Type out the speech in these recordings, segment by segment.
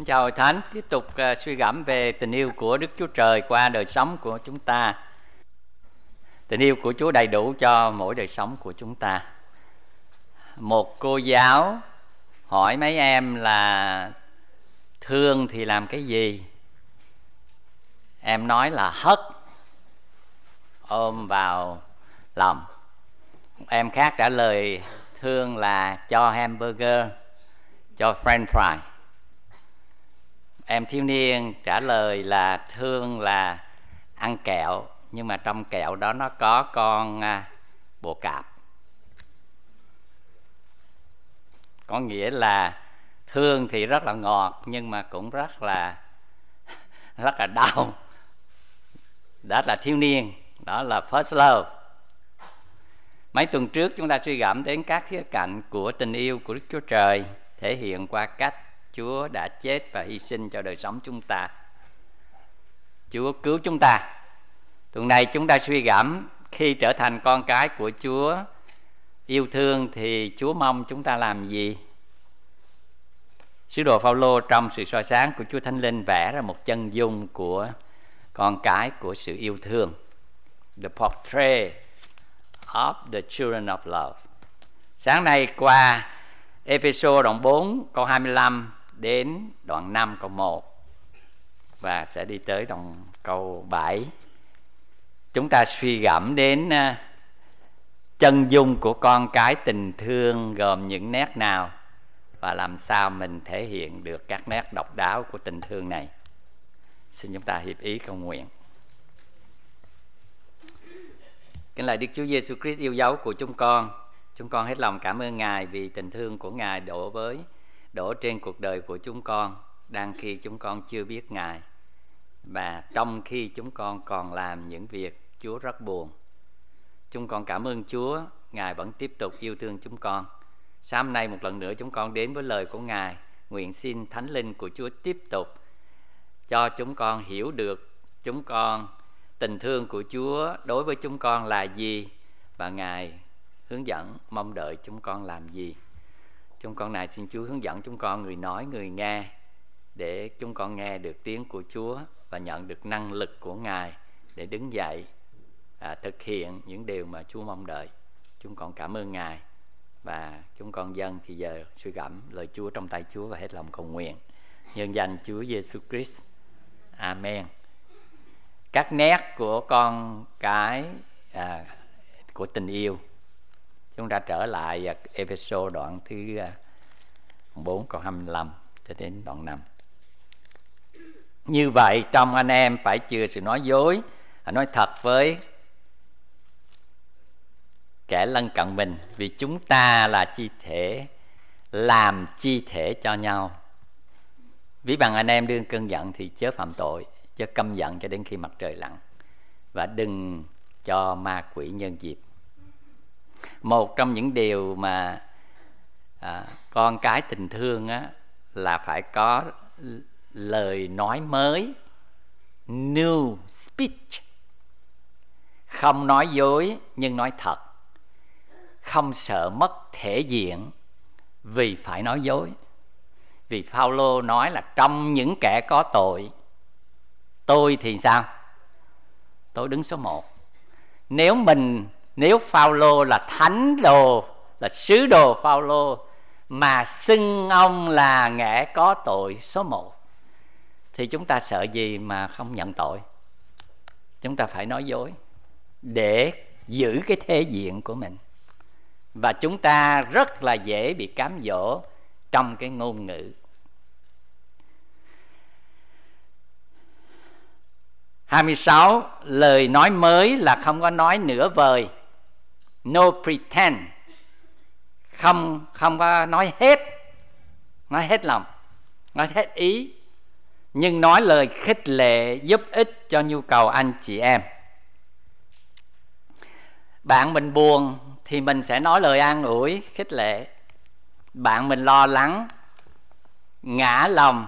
Chào Hội Thánh, tiếp tục suy gẫm về tình yêu của Đức Chúa Trời qua đời sống của chúng ta. Tình yêu của Chúa đầy đủ cho mỗi đời sống của chúng ta. Một cô giáo hỏi mấy em là thương thì làm cái gì? Em nói là hất, ôm vào lòng. Em khác trả lời thương là cho hamburger, cho french fry. Em thiếu niên trả lời là thương là ăn kẹo, nhưng mà trong kẹo đó nó có con bồ cạp. Có nghĩa là thương thì rất là ngọt, nhưng mà cũng rất là đau. Đó là thiếu niên, đó là first love. Mấy tuần trước chúng ta suy gẫm đến các khía cạnh của tình yêu của Đức Chúa Trời, thể hiện qua cách Chúa đã chết và hy sinh cho đời sống chúng ta. Chúa cứu chúng ta. Tuần này chúng ta suy gẫm khi trở thành con cái của Chúa yêu thương thì Chúa mong chúng ta làm gì? Sứ đồ Phao-lô trong sự soi sáng của Chúa Thánh Linh vẽ ra một chân dung của con cái của sự yêu thương. The portrait of the children of love. Sáng nay qua Ê-phê-sô đoạn 4 câu 25 đến đoạn 5 câu 1 và sẽ đi tới đoạn câu 7. Chúng ta suy gẫm đến chân dung của con cái tình thương gồm những nét nào và làm sao mình thể hiện được các nét độc đáo của tình thương này. Xin chúng ta hiệp ý cầu nguyện. Kính lạy Đức Chúa Giêsu Christ yêu dấu của chúng con hết lòng cảm ơn Ngài vì tình thương của Ngài đổ trên cuộc đời của chúng con đang khi chúng con chưa biết Ngài, và trong khi chúng con còn làm những việc Chúa rất buồn. Chúng con cảm ơn Chúa, Ngài vẫn tiếp tục yêu thương chúng con. Sáng nay một lần nữa chúng con đến với lời của Ngài, nguyện xin Thánh Linh của Chúa tiếp tục cho chúng con hiểu được tình thương của Chúa đối với chúng con là gì, và Ngài hướng dẫn mong đợi chúng con làm gì. Chúng con này xin Chúa hướng dẫn chúng con người nói người nghe, để chúng con nghe được tiếng của Chúa và nhận được năng lực của Ngài để đứng dậy thực hiện những điều mà Chúa mong đợi. Chúng con cảm ơn Ngài và chúng con dâng thì giờ suy gẫm lời Chúa trong tay Chúa và hết lòng cầu nguyện nhân danh Chúa Giêsu Christ. Amen. Các nét của con cái của tình yêu. Chúng ta trở lại Ê-phê-sô đoạn thứ 4 câu 25 cho đến đoạn 5. Như vậy trong anh em phải chừa sự nói dối, nói thật với kẻ lân cận mình, vì chúng ta là chi thể, làm chi thể cho nhau. Ví bằng anh em đương cơn giận thì chớ phạm tội, chớ căm giận cho đến khi mặt trời lặn, và đừng cho ma quỷ nhân dịp. Một trong những điều mà con cái tình thương là phải có lời nói mới, new speech. Không nói dối nhưng nói thật. Không sợ mất thể diện vì phải nói dối. Vì Phao-lô nói là trong những kẻ có tội, tôi thì sao? Tôi đứng số 1. Nếu Phao-lô là thánh đồ, là sứ đồ Phao-lô, mà xưng ông là kẻ có tội số 1, thì chúng ta sợ gì mà không nhận tội? Chúng ta phải nói dối để giữ cái thể diện của mình. Và chúng ta rất là dễ bị cám dỗ trong cái ngôn ngữ. 26. Lời nói mới là không có nói nửa vời, no pretend. Không có nói hết lòng, nói hết ý, nhưng nói lời khích lệ giúp ích cho nhu cầu anh chị em. Bạn mình buồn thì mình sẽ nói lời an ủi, khích lệ. Bạn mình lo lắng, ngã lòng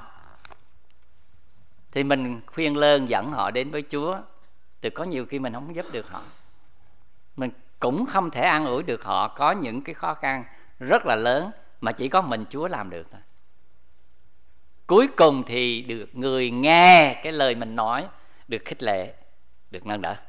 thì mình khuyên lơn dẫn họ đến với Chúa. Từ có nhiều khi mình không giúp được họ, mình cũng không thể an ủi được họ có những cái khó khăn rất là lớn mà chỉ có mình Chúa làm được thôi. cuối cùng thì được người nghe cái lời mình nói được khích lệ, được nâng đỡ.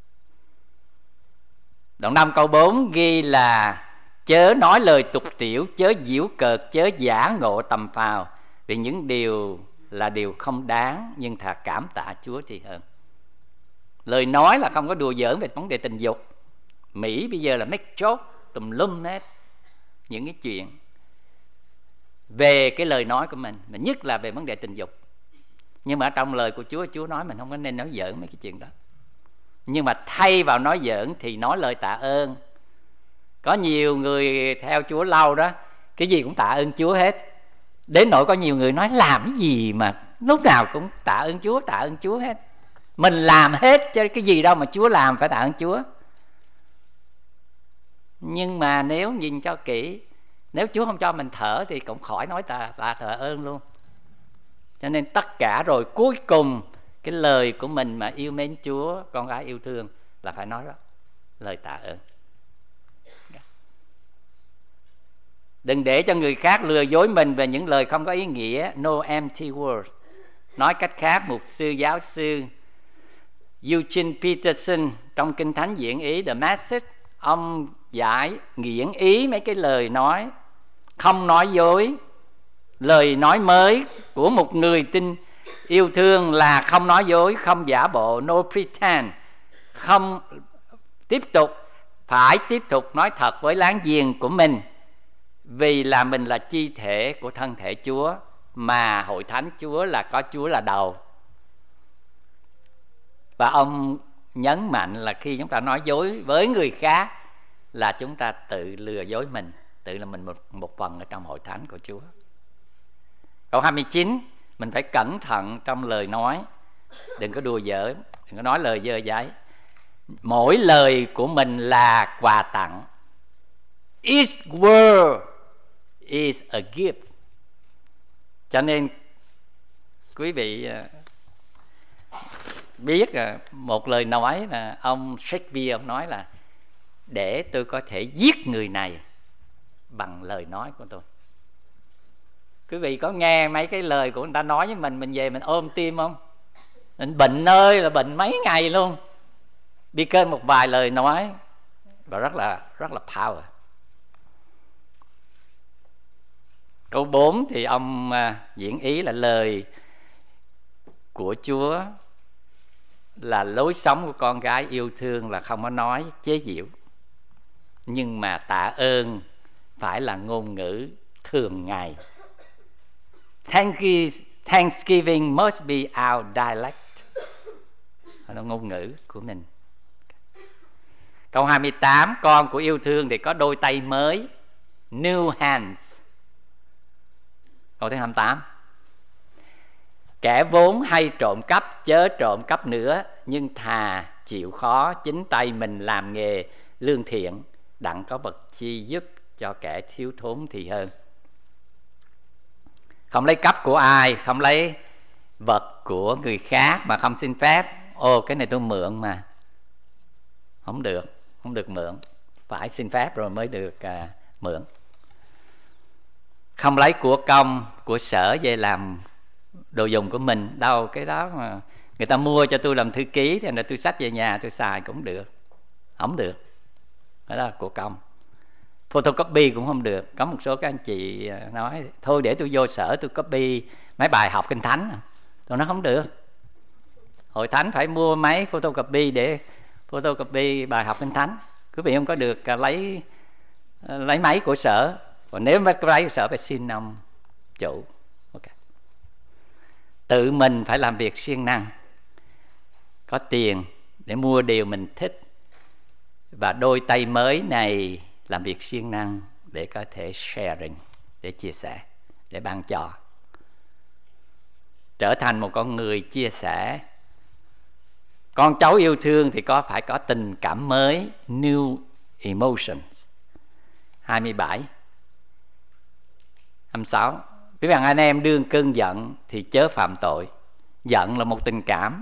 Đoạn 5 câu 4 ghi là chớ nói lời tục tiểu, chớ giễu cợt, chớ giả ngộ tầm phào, vì những điều là điều không đáng, nhưng thà cảm tạ Chúa thì hơn. Lời nói là không có đùa giỡn về vấn đề tình dục. Mỹ bây giờ là make joke tùm lum hết những cái chuyện về cái lời nói của mình, mà nhất là về vấn đề tình dục. Nhưng mà ở trong lời của Chúa nói mình không có nên nói giỡn mấy cái chuyện đó. Nhưng mà thay vào nói giỡn thì nói lời tạ ơn. Có nhiều người theo Chúa lâu đó, cái gì cũng tạ ơn Chúa hết. Đến nỗi có nhiều người nói làm cái gì mà lúc nào cũng tạ ơn Chúa hết. Mình làm hết chứ cái gì đâu mà Chúa làm phải tạ ơn Chúa. Nhưng mà nếu nhìn cho kỹ, nếu Chúa không cho mình thở thì cũng khỏi nói tạ ơn luôn. Cho nên tất cả rồi cuối cùng cái lời của mình mà yêu mến Chúa, con gái yêu thương, là phải nói đó, lời tạ ơn. Đừng để cho người khác lừa dối mình về những lời không có ý nghĩa. No empty words. Nói cách khác, mục sư giáo sư Eugene Peterson trong Kinh Thánh diễn ý The Message, ông giải nghiễm ý mấy cái lời nói không nói dối. Lời nói mới của một người tin yêu thương là không nói dối, không giả bộ, no pretend, không phải tiếp tục nói thật với láng giềng của mình, vì là mình là chi thể của thân thể Chúa, mà hội thánh Chúa là có Chúa là đầu. Và ông nhấn mạnh là khi chúng ta nói dối với người khác là chúng ta tự lừa dối mình, tự là mình một phần ở trong hội thánh của Chúa. Câu 29, mình phải cẩn thận trong lời nói, đừng có đùa giỡn, đừng có nói lời dơ dáy. Mỗi lời của mình là quà tặng. Each word is a gift. Cho nên quý vị biết một lời nói là ông Shakespeare ông nói là để tôi có thể giết người này bằng lời nói của tôi. Quý vị có nghe mấy cái lời của người ta nói với mình về mình ôm tim không? Mình bệnh ơi là bệnh mấy ngày luôn, đi kênh một vài lời nói và rất là power. Câu 4 thì ông diễn ý là lời của Chúa là lối sống của con gái yêu thương, là không có nói chế giễu, nhưng mà tạ ơn phải là ngôn ngữ thường ngày. Thanksgiving must be our dialect, là ngôn ngữ của mình. Câu 28, con của yêu thương thì có đôi tay mới, new hands. Câu thứ 28, kẻ vốn hay trộm cắp chớ trộm cắp nữa, nhưng thà chịu khó chính tay mình làm nghề lương thiện, đặng có vật chi giúp cho kẻ thiếu thốn thì hơn. Không lấy cắp của ai, không lấy vật của người khác mà không xin phép. Cái này tôi mượn mà. Không được mượn, phải xin phép rồi mới được mượn. Không lấy của công, của sở về làm đồ dùng của mình. Đâu, cái đó mà người ta mua cho tôi làm thư ký thì là tôi xách về nhà tôi xài cũng được. Không được, đó là của công. Photocopy cũng không được. Có một số các anh chị nói thôi để tôi vô sở tôi copy mấy bài học Kinh Thánh. Tôi nói không được, hội thánh phải mua máy photocopy để photocopy bài học Kinh Thánh. Quý vị không có được lấy máy của sở. Còn nếu máy của sở phải xin ông chủ. Okay. Tự mình phải làm việc siêng năng, có tiền để mua điều mình thích, và đôi tay mới này làm việc siêng năng để có thể sharing, để chia sẻ, để ban cho. Trở thành một con người chia sẻ. Con cháu yêu thương thì phải có tình cảm mới, new emotions. 27, 26, quý bạn anh em đương cơn giận thì chớ phạm tội. Giận là một tình cảm.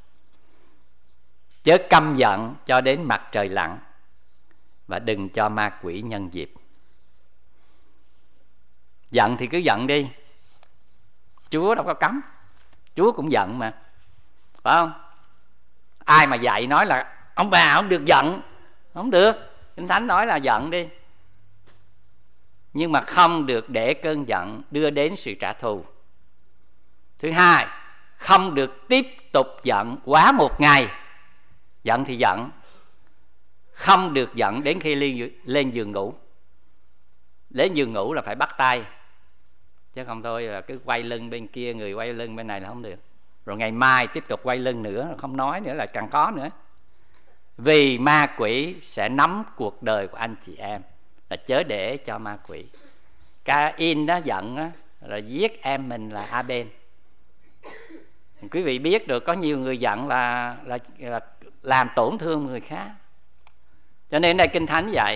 Chớ căm giận cho đến mặt trời lặn, và đừng cho ma quỷ nhân dịp. Giận thì cứ giận đi, Chúa đâu có cấm, Chúa cũng giận mà, phải không? Ai mà dạy nói là ông bà không được giận, không được. Kinh Thánh nói là giận đi, nhưng mà không được để cơn giận đưa đến sự trả thù. Thứ hai, không được tiếp tục giận quá một ngày. Giận thì giận, không được giận đến khi lên giường ngủ. Lên giường ngủ là phải bắt tay, chứ không thôi là cứ quay lưng bên kia, người quay lưng bên này là không được. Rồi ngày mai tiếp tục quay lưng nữa, không nói nữa là càng khó nữa. Vì ma quỷ sẽ nắm cuộc đời của anh chị em, là chớ để cho ma quỷ. Cain đó giận đó, là giết em mình là Abel. Quý vị biết được, có nhiều người giận là làm tổn thương người khác. Cho nên đây Kinh Thánh dạy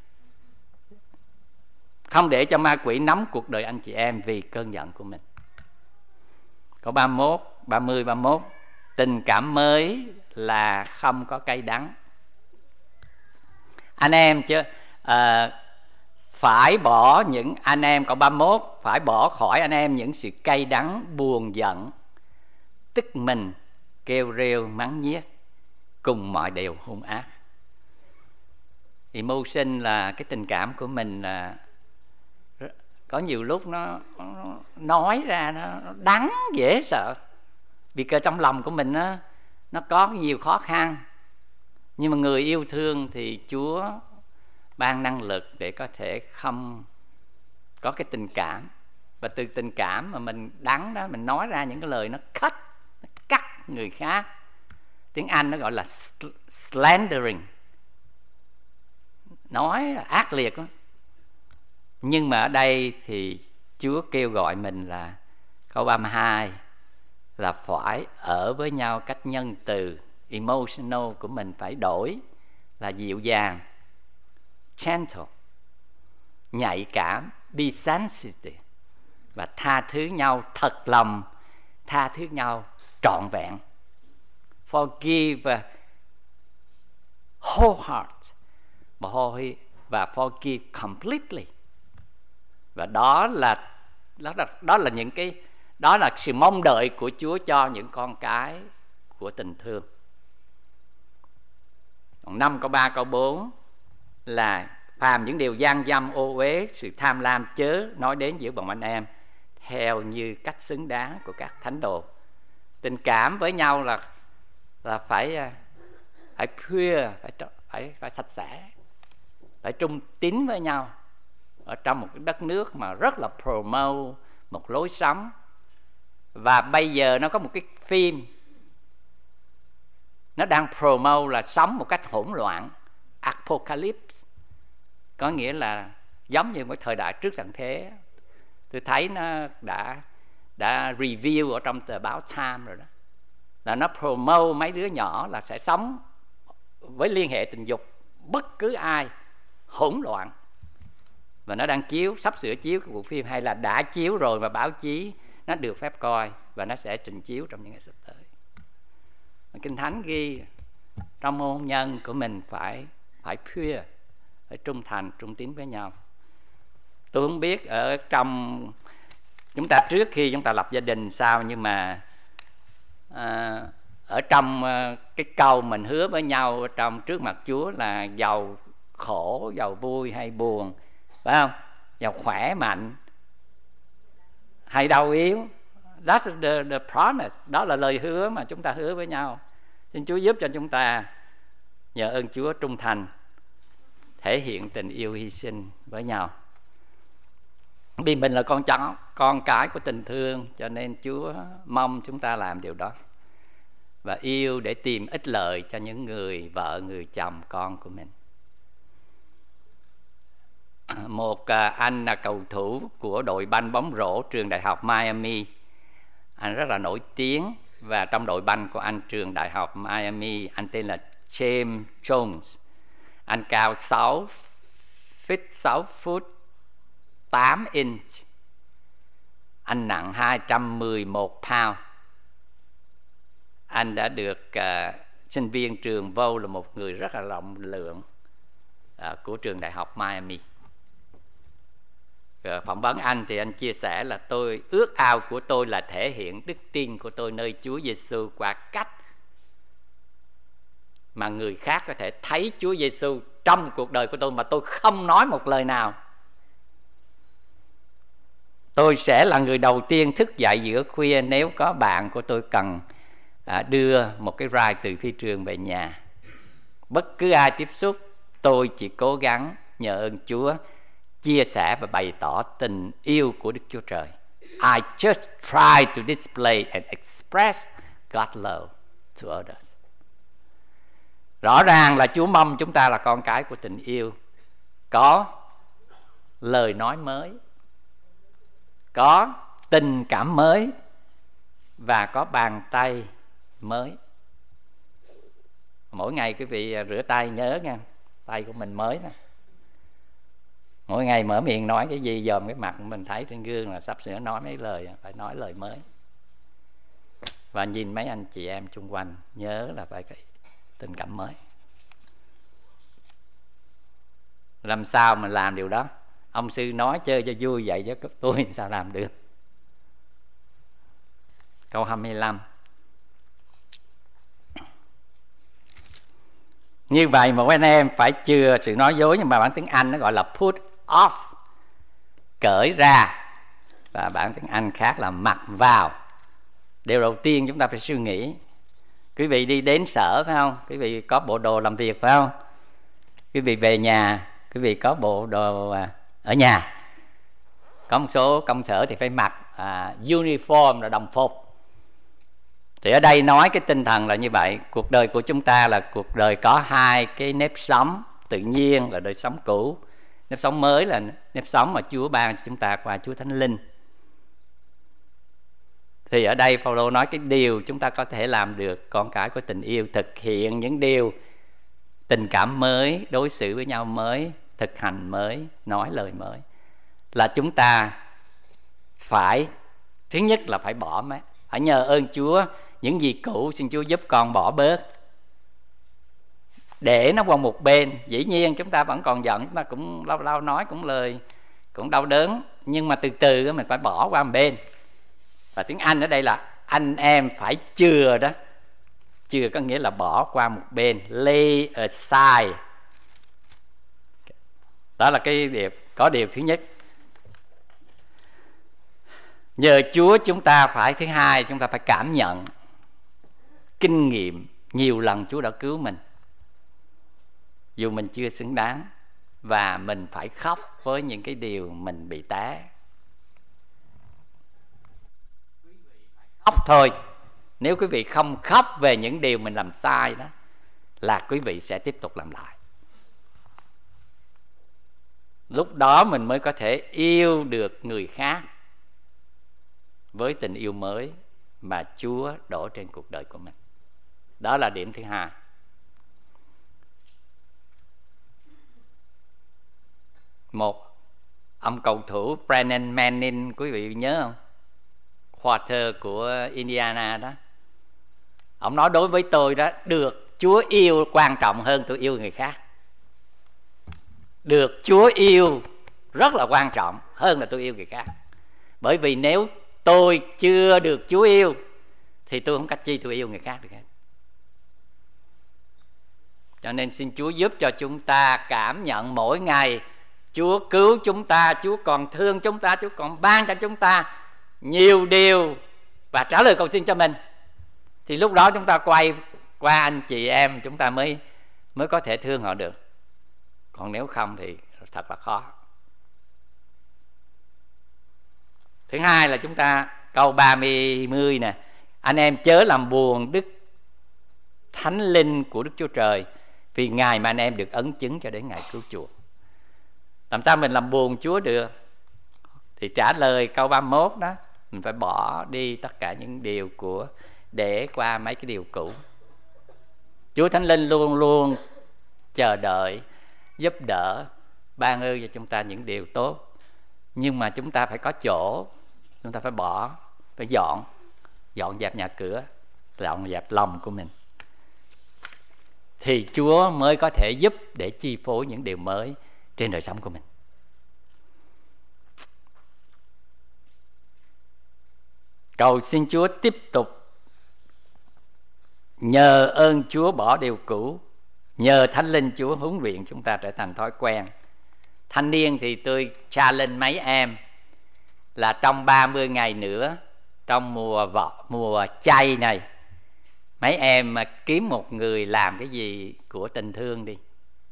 không để cho ma quỷ nắm cuộc đời anh chị em vì cơn giận của mình. Câu 31, tình cảm mới là không có cay đắng. Anh em chứ phải bỏ những anh em, câu 31, phải bỏ khỏi anh em những sự cay đắng, buồn giận, tức mình, kêu rêu, mắng nhiếc, cùng mọi điều hung ác. Emotion là cái tình cảm của mình, là có nhiều lúc nó nói ra nó đắng dễ sợ, vì cơ trong lòng của mình nó có nhiều khó khăn. Nhưng mà người yêu thương thì Chúa ban năng lực để có thể không có cái tình cảm, và từ tình cảm mà mình đắng đó, mình nói ra những cái lời nó cắt người khác. Tiếng Anh nó gọi là slandering, nói ác liệt lắm. Nhưng mà ở đây thì Chúa kêu gọi mình là câu 32 là phải ở với nhau cách nhân từ. Emotional của mình phải đổi là dịu dàng, gentle, nhạy cảm, be sensitive, và tha thứ nhau thật lòng, tha thứ nhau trọn vẹn. Forgive whole heart và forgive completely. Và đó là những cái, đó là sự mong đợi của Chúa cho những con cái của tình thương. Còn 5 câu 3 câu 4 là phàm những điều gian dâm, ô uế, sự tham lam chớ nói đến giữa bọn anh em, theo như cách xứng đáng của các thánh đồ. Tình cảm với nhau là phải pure, phải sạch sẽ, phải trung tín với nhau. Ở trong một cái đất nước mà rất là promote một lối sống. Và bây giờ nó có một cái phim nó đang promote là sống một cách hỗn loạn, apocalypse, có nghĩa là giống như một thời đại trước tận thế. Tôi thấy nó đã review ở trong tờ báo Time rồi đó, là nó promote mấy đứa nhỏ là sẽ sống với liên hệ tình dục bất cứ ai, hỗn loạn. Và nó đang chiếu, sắp sửa chiếu cái bộ phim, hay là đã chiếu rồi mà báo chí nó được phép coi, và nó sẽ trình chiếu trong những ngày sắp tới. Kinh Thánh ghi trong hôn nhân của mình phải pure, phải trung thành, trung tín với nhau. Tôi không biết ở trong chúng ta trước khi chúng ta lập gia đình sao, nhưng mà ở trong cái câu mình hứa với nhau trong trước mặt Chúa là giàu khổ, giàu vui hay buồn, phải không? Giàu khỏe mạnh hay đau yếu, that's the promise. Đó là lời hứa mà chúng ta hứa với nhau. Xin Chúa giúp cho chúng ta nhờ ơn Chúa trung thành, thể hiện tình yêu hy sinh với nhau. Vì mình là con cái của tình thương, cho nên Chúa mong chúng ta làm điều đó, và yêu để tìm ích lợi cho những người vợ, người chồng, con của mình. Một anh là cầu thủ của đội banh bóng rổ trường đại học Miami. Anh rất là nổi tiếng, và trong đội banh của anh trường đại học Miami, anh tên là James Jones. Anh cao 6 phút 8 inch. Anh nặng 211 pound. Anh đã được sinh viên trường vô là một người rất là rộng lượng của trường đại học Miami. phỏng vấn anh thì anh chia sẻ là ước ao của tôi là thể hiện đức tin của tôi nơi Chúa Giêsu qua cách mà người khác có thể thấy Chúa Giêsu trong cuộc đời của tôi mà tôi không nói một lời nào. Tôi sẽ là người đầu tiên thức dậy giữa khuya nếu có bạn của tôi cần đưa một cái ride từ phi trường về nhà. Bất cứ ai tiếp xúc, tôi chỉ cố gắng nhờ ơn Chúa chia sẻ và bày tỏ tình yêu của Đức Chúa Trời. I just try to display and express God's love to others. Rõ ràng là Chúa mong chúng ta là con cái của tình yêu, có lời nói mới, có tình cảm mới và có bàn tay mới. Mỗi ngày quý vị rửa tay nhớ nha, tay của mình mới nè. Mỗi ngày mở miệng nói cái gì dòm cái mặt mình thấy trên gương là sắp sửa nói mấy lời, phải nói lời mới. Và nhìn mấy anh chị em xung quanh nhớ là phải cái tình cảm mới. Làm sao mình làm điều đó? Ông sư nói chơi cho vui vậy chứ tôi sao làm được? Câu 25. Như vậy một anh em phải chừa sự nói dối, nhưng mà bản tiếng Anh nó gọi là put off, cởi ra, và bản tiếng Anh khác là mặc vào. Điều đầu tiên chúng ta phải suy nghĩ. Quý vị đi đến sở phải không? Quý vị có bộ đồ làm việc phải không? Quý vị về nhà, quý vị có bộ đồ ở nhà. Có một số công sở thì phải mặc uniform là đồng phục. Thì ở đây nói cái tinh thần là như vậy. Cuộc đời của chúng ta là cuộc đời có hai cái nếp sống tự nhiên là đời sống cũ, nếp sống mới là nếp sống mà Chúa ban cho chúng ta qua Chúa Thánh Linh. Thì ở đây Phaolô nói cái điều chúng ta có thể làm được con cái của tình yêu, thực hiện những điều tình cảm mới, đối xử với nhau mới, thực hành mới, nói lời mới, là chúng ta phải, thứ nhất là phải bỏ mấy, phải nhờ ơn Chúa. Những gì cũ xin Chúa giúp con bỏ bớt, để nó qua một bên. Dĩ nhiên chúng ta vẫn còn giận, chúng ta cũng lâu lâu nói cũng lời cũng đau đớn, nhưng mà từ từ mình phải bỏ qua một bên. Và tiếng Anh ở đây là anh em phải chừa đó. Chừa có nghĩa là bỏ qua một bên, lay aside. Đó là cái điều thứ nhất. Nhờ Chúa chúng ta phải, thứ hai, chúng ta phải cảm nhận, kinh nghiệm nhiều lần Chúa đã cứu mình, dù mình chưa xứng đáng, và mình phải khóc với những cái điều mình bị té. Khóc thôi. Nếu quý vị không khóc về những điều mình làm sai đó, là quý vị sẽ tiếp tục làm lại. Lúc đó mình mới có thể yêu được người khác với tình yêu mới mà Chúa đổ trên cuộc đời của mình. Đó là điểm thứ hai. Một ông cầu thủ Brennan Manning, quý vị nhớ không? Quarter của Indiana đó. Ông nói đối với tôi đó, được Chúa yêu quan trọng hơn tôi yêu người khác. Được Chúa yêu rất là quan trọng hơn là tôi yêu người khác. Bởi vì nếu tôi chưa được Chúa yêu thì tôi không cách chi tôi yêu người khác được hết. Cho nên xin Chúa giúp cho chúng ta cảm nhận mỗi ngày Chúa cứu chúng ta, Chúa còn thương chúng ta, Chúa còn ban cho chúng ta nhiều điều và trả lời cầu xin cho mình. Thì lúc đó chúng ta quay qua anh chị em, chúng ta mới có thể thương họ được. Còn nếu không thì thật là khó. Thứ hai là chúng ta câu 30 nè, anh em chớ làm buồn Đức Thánh Linh của Đức Chúa Trời, vì Ngài mà anh em được ấn chứng cho đến ngày cứu chuộc. Làm sao mình làm buồn Chúa được? Thì trả lời câu 31 đó, mình phải bỏ đi tất cả những điều để qua mấy cái điều cũ. Chúa Thánh Linh luôn luôn chờ đợi, giúp đỡ, ban ơn cho chúng ta những điều tốt. Nhưng mà chúng ta phải có chỗ, chúng ta phải bỏ, phải dọn dẹp nhà cửa, dọn dẹp lòng của mình, thì Chúa mới có thể giúp để chi phối những điều mới trên đời sống của mình. Cầu xin Chúa tiếp tục nhờ ơn Chúa bỏ điều cũ, nhờ Thánh Linh Chúa huấn luyện chúng ta trở thành thói quen. Thanh niên thì tôi challenge mấy em là trong 30 ngày nữa, trong mùa chay này, mấy em mà kiếm một người làm cái gì của tình thương đi.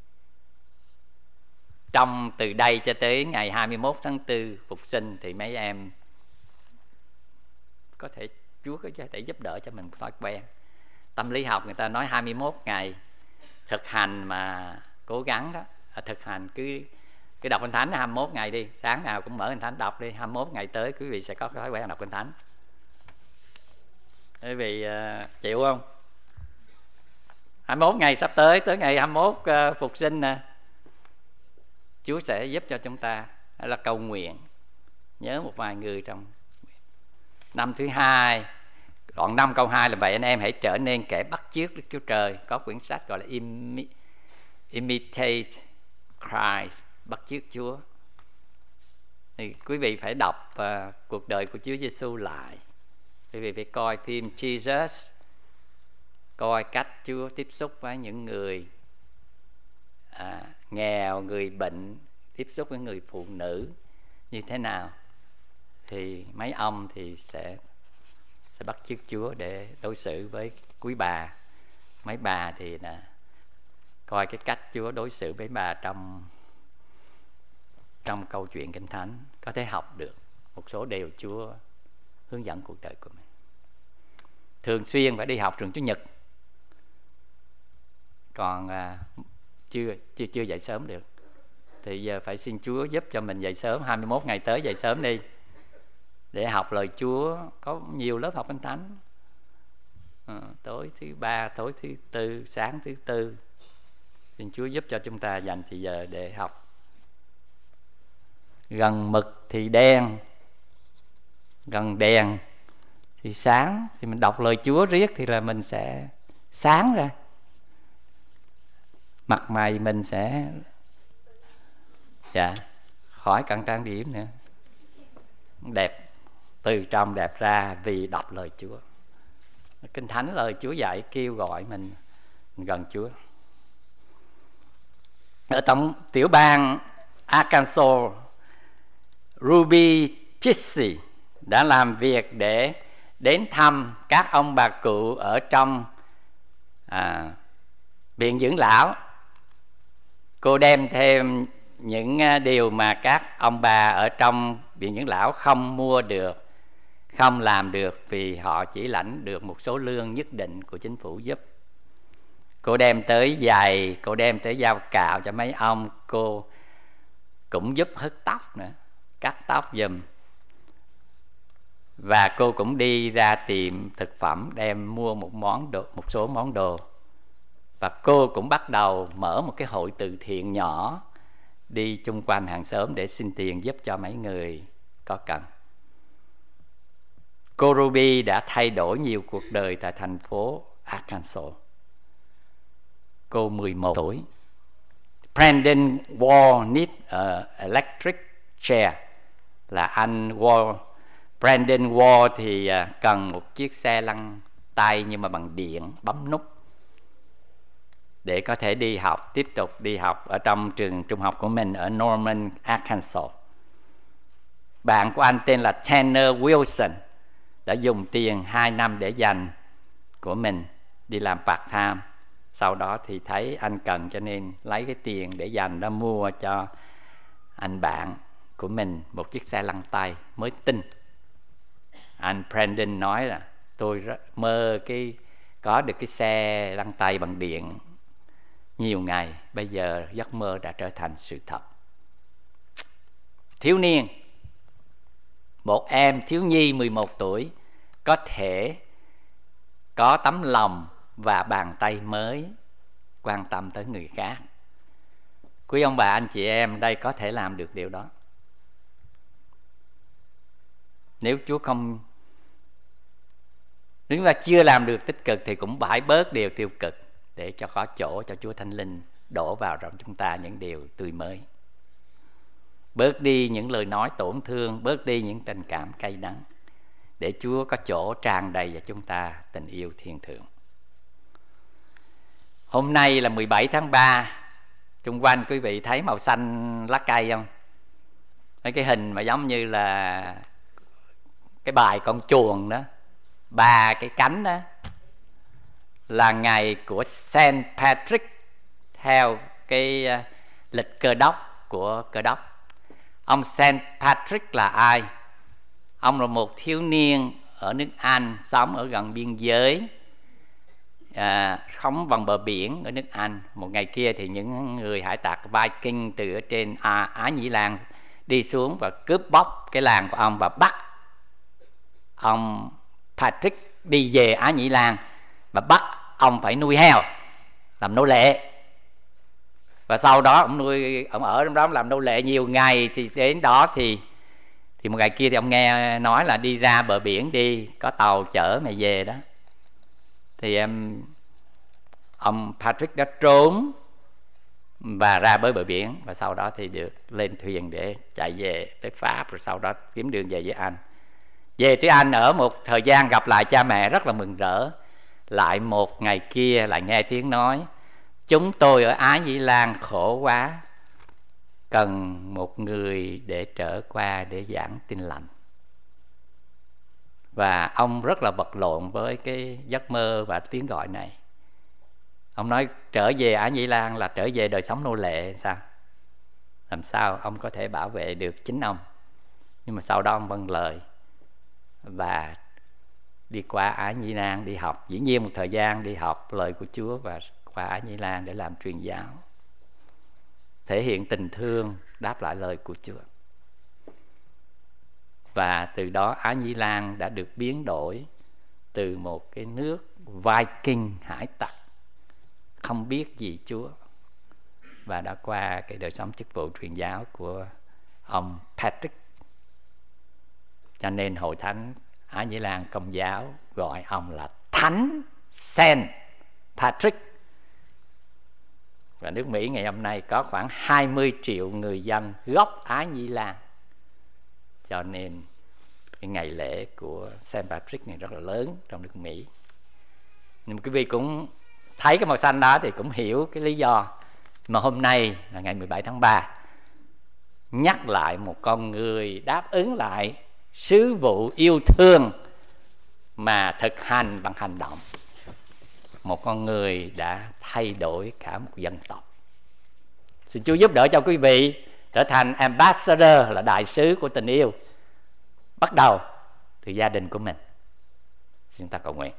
Trong từ đây cho tới ngày 21 tháng 4 Phục sinh thì mấy em có thể, Chúa có thể giúp đỡ cho mình thói quen. Tâm lý học người ta nói 21 ngày thực hành mà cố gắng đó, thực hành cứ đọc Kinh Thánh 21 ngày đi, sáng nào cũng mở Kinh Thánh đọc đi, 21 ngày tới quý vị sẽ có thói quen đọc Kinh Thánh. Quý vị chịu không? 21 ngày sắp tới ngày 21 Phục sinh nè, Chúa sẽ giúp cho chúng ta. Hay là cầu nguyện, nhớ một vài người trong năm thứ 2, đoạn 5 câu 2 là vậy: anh em hãy trở nên kẻ bắt chước Đức Chúa Trời. Có quyển sách gọi là Imitate Christ, bắt chước Chúa. Thì quý vị phải đọc cuộc đời của Chúa Giêsu lại. Quý vị phải coi phim Jesus, coi cách Chúa tiếp xúc với những người nghèo, người bệnh, tiếp xúc với người phụ nữ như thế nào. Thì mấy ông thì sẽ bắt chước Chúa để đối xử với quý bà. Mấy bà thì là coi cái cách Chúa đối xử với bà trong câu chuyện Kinh Thánh, có thể học được một số điều Chúa hướng dẫn cuộc đời của mình. Thường xuyên phải đi học trường Chủ nhật, còn chưa dậy sớm được thì giờ phải xin Chúa giúp cho mình dậy sớm. 21 ngày tới dậy sớm đi để học lời Chúa. Có nhiều lớp học Kinh Thánh, tối thứ 3, tối thứ 4, sáng thứ 4. Xin Chúa giúp cho chúng ta dành thời giờ để học. Gần mực thì đen, gần đèn thì sáng. Thì mình đọc lời Chúa riết thì là mình sẽ sáng ra, mặt mày mình sẽ khỏi cần trang điểm nữa, đẹp từ trong đẹp ra vì đọc lời Chúa. Kinh Thánh lời Chúa dạy kêu gọi mình gần Chúa. Ở trong tiểu bang Arkansas, Ruby Chissy đã làm việc để đến thăm các ông bà cụ ở trong viện dưỡng lão. Cô đem thêm những điều mà các ông bà ở trong viện dưỡng lão không mua được, không làm được, vì họ chỉ lãnh được một số lương nhất định của chính phủ giúp. Cô đem tới giày, cô đem tới dao cạo cho mấy ông. Cô cũng giúp hớt tóc nữa, cắt tóc giùm. Và cô cũng đi ra tiệm thực phẩm đem mua một số món đồ. Và cô cũng bắt đầu mở một cái hội từ thiện nhỏ, đi chung quanh hàng xóm để xin tiền giúp cho mấy người có cần. Cô Ruby đã thay đổi nhiều cuộc đời tại thành phố Arkansas. Cô 11 tuổi. Brandon Wall need electric chair. Là anh Wall, Brandon Wall thì cần một chiếc xe lăn tay nhưng mà bằng điện, bấm nút, để có thể đi học, tiếp tục đi học ở trong trường trung học của mình ở Norman, Arkansas. Bạn của anh tên là Tanner Wilson đã dùng tiền 2 năm để dành của mình đi làm part-time. Sau đó thì thấy anh cần cho nên lấy cái tiền để dành ra mua cho anh bạn của mình một chiếc xe lăn tay mới tinh. Anh Brandon nói là tôi mơ có được cái xe lăn tay bằng điện nhiều ngày, bây giờ giấc mơ đã trở thành sự thật. Thiếu niên, một em thiếu nhi 11 tuổi có thể có tấm lòng và bàn tay mới quan tâm tới người khác. Quý ông bà, anh chị em đây có thể làm được điều đó. Nếu chúng ta chưa làm được tích cực thì cũng phải bớt điều tiêu cực để cho có chỗ cho Chúa Thánh Linh đổ vào trong chúng ta những điều tươi mới. Bớt đi những lời nói tổn thương, bớt đi những tình cảm cay đắng. để Chúa có chỗ tràn đầy vào chúng ta tình yêu thiên thượng. Hôm nay là 17 tháng 3. Xung quanh quý vị thấy màu xanh lá cây không? Mấy cái hình mà giống như là cái bài con chuồn đó, 3 cái cánh đó, là ngày của Saint Patrick theo cái lịch Cơ đốc của Cơ đốc. Ông Saint Patrick là ai? Ông là một thiếu niên ở nước Anh, sống ở gần biên giới, sống bằng bờ biển ở nước Anh. Một ngày kia thì những người hải tặc Viking từ ở trên Á Nhĩ Lan đi xuống và cướp bóc cái làng của ông và bắt ông Patrick đi về Á Nhĩ Lan và bắt ông phải nuôi heo làm nô lệ. Và sau đó ông ở trong đó làm nô lệ nhiều ngày. Thì đến đó thì một ngày kia thì ông nghe nói là đi ra bờ biển đi, có tàu chở mày về đó. Thì ông Patrick đã trốn và ra bờ biển, và sau đó thì được lên thuyền để chạy về tới Pháp, rồi sau đó kiếm đường về với Anh. Về tới Anh ở một thời gian, gặp lại cha mẹ rất là mừng rỡ. Lại một ngày kia lại nghe tiếng nói: chúng tôi ở Á Nhĩ Lan khổ quá, cần một người để trở qua để giảng tin lành. Và ông rất là vật lộn với cái giấc mơ và tiếng gọi này. Ông nói trở về Á Nhĩ Lan là trở về đời sống nô lệ sao? Làm sao ông có thể bảo vệ được chính ông? Nhưng mà sau đó ông vâng lời và đi qua Á Nhĩ Lan đi học. Dĩ nhiên một thời gian đi học lời của Chúa và qua Á Nhĩ Lan để làm truyền giáo, thể hiện tình thương, đáp lại lời của Chúa. Và từ đó Á Nhĩ Lan đã được biến đổi từ một cái nước Viking hải tặc không biết gì Chúa, và đã qua cái đời sống chức vụ truyền giáo của ông Patrick. Cho nên hội thánh Á Nhĩ Lan Công giáo gọi ông là Thánh Saint Patrick. Và nước Mỹ ngày hôm nay có khoảng 20 triệu người dân gốc Á Nhĩ Lan. Cho nên cái ngày lễ của Saint Patrick này rất là lớn trong nước Mỹ. Nhưng mà quý vị cũng thấy cái màu xanh đó thì cũng hiểu cái lý do mà hôm nay là ngày 17 tháng 3 nhắc lại một con người đáp ứng lại sứ vụ yêu thương mà thực hành bằng hành động. Một con người đã thay đổi cả một dân tộc. Xin Chúa giúp đỡ cho quý vị trở thành ambassador, là đại sứ của tình yêu, bắt đầu từ gia đình của mình. Xin ta cầu nguyện.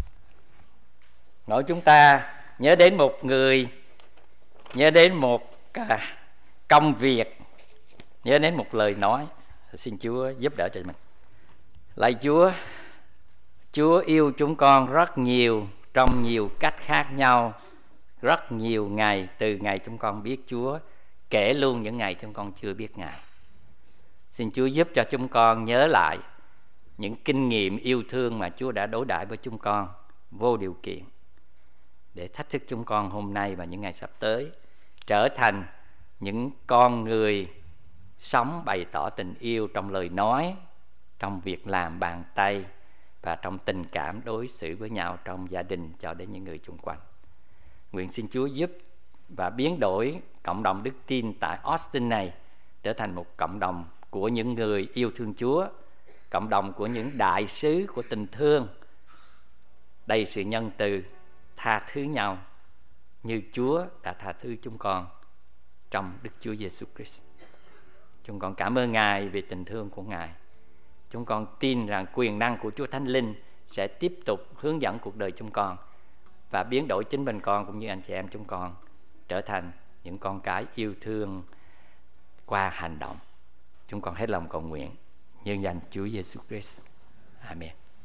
Mỗi chúng ta nhớ đến một người, nhớ đến một công việc, nhớ đến một lời nói. Xin Chúa giúp đỡ cho mình. Lạy Chúa, Chúa yêu chúng con rất nhiều, trong nhiều cách khác nhau, rất nhiều ngày, từ ngày chúng con biết Chúa, kể luôn những ngày chúng con chưa biết Ngài. Xin Chúa giúp cho chúng con nhớ lại những kinh nghiệm yêu thương mà Chúa đã đối đãi với chúng con vô điều kiện, để thách thức chúng con hôm nay và những ngày sắp tới trở thành những con người sống bày tỏ tình yêu trong lời nói, trong việc làm bàn tay và trong tình cảm đối xử với nhau trong gia đình cho đến những người xung quanh. Nguyện xin Chúa giúp và biến đổi cộng đồng đức tin tại Austin này trở thành một cộng đồng của những người yêu thương Chúa, cộng đồng của những đại sứ của tình thương, đầy sự nhân từ, tha thứ nhau như Chúa đã tha thứ chúng con trong Đức Chúa Giêsu Christ. Chúng con cảm ơn Ngài vì tình thương của Ngài. Chúng con tin rằng quyền năng của Chúa Thánh Linh sẽ tiếp tục hướng dẫn cuộc đời chúng con và biến đổi chính mình con cũng như anh chị em chúng con trở thành những con cái yêu thương qua hành động. Chúng con hết lòng cầu nguyện nhân danh Chúa Giêsu Christ. Amen.